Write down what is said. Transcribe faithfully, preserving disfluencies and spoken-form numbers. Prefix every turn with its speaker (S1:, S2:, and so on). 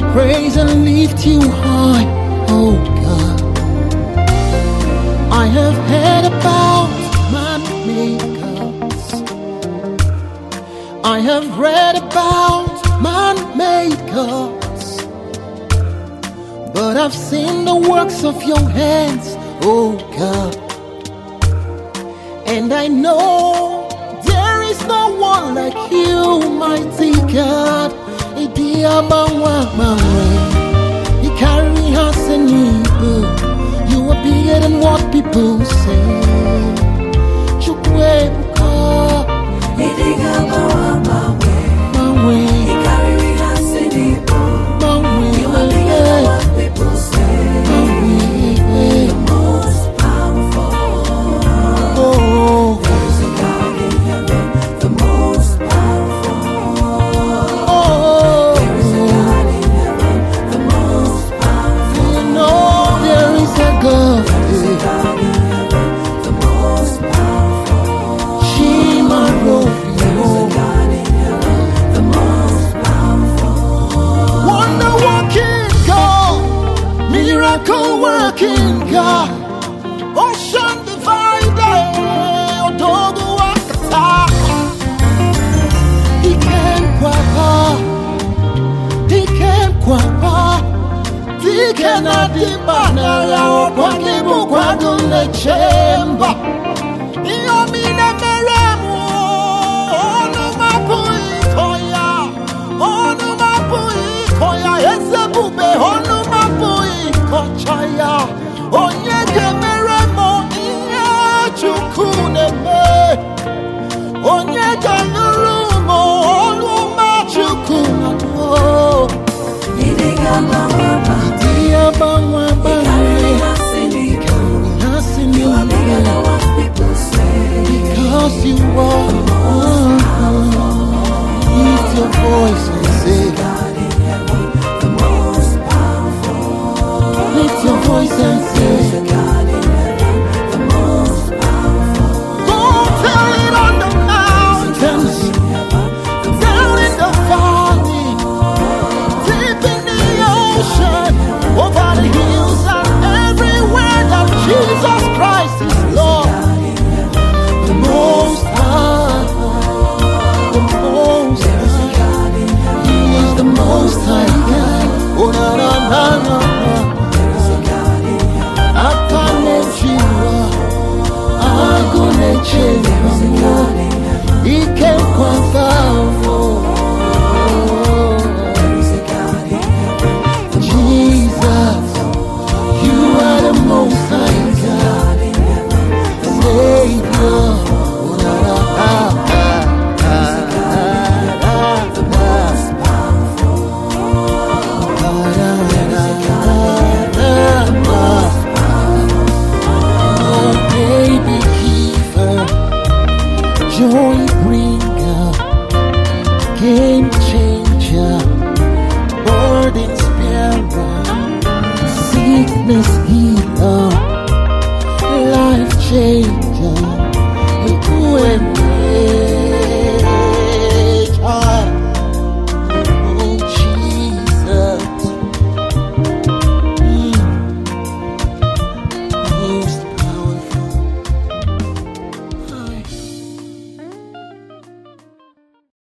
S1: praise and lift you high, oh God. I have heard about man makers, I have read about man makers, but I've seen the works of your hands, oh God. And I know there is no one like you, mighty God. You carry us in you. You are bigger than what people say. You carry us in you. You are bigger than what people say. The most powerful. Oh. There is a God in heaven, the most powerful. Oh. There is a God in heaven, the most powerful. You know there is a God. There is a God in heaven, the most powerful. Shema Robi. There is a God in heaven, the most powerful. Wonder working God, miracle working God. Ocean divider, Odogo Wakata. He came kwapa, he came kwapa. He cannot debana ya okwani bukwadule chemba. Iyomine meremu, onu mapui koya, onu mapui koya. Ezebube, onu mapui kochaya. Onye kemeremo iye chukuneme. Onye kanurumo oluma chukunatwo. Idiga bawaba, idiga bawaba. Carry us in you. Carry us in you. You are bigger than what people say. Because you are. Lift your voice and say, God in heaven, the most powerful. Lift your voice and say, God in heaven, the most powerful. Go tell it on the mountains, down in the valley, deep in the ocean, over the hills and everywhere that Jesus Christ is Lord. The most high, the most high, He is the most high God. Oh na na na na. He came quite far. Jesus, you are the most high God, Savior. The most powerful. Oh, baby keeper, joy bringer, came